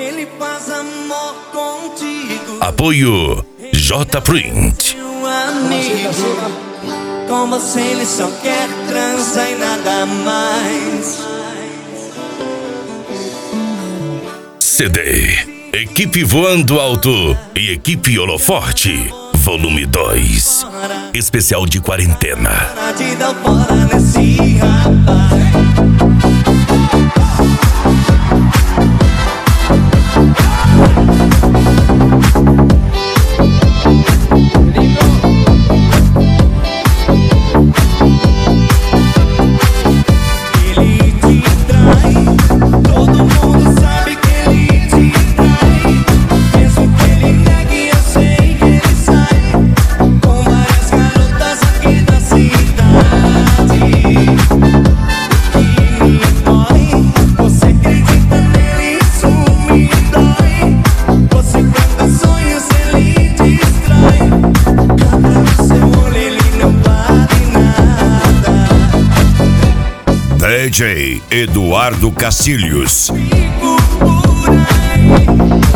Ele faz amor contigo. Apoio J-Print. Meu amigo, com você ele só quer transar e nada mais. CD Equipe Voando Alto e Equipe Holoforte Volume 2 Especial de quarentena. Para de dar fora nesse rapaz. DJ Eduardo Cacilhos. Fico por aí.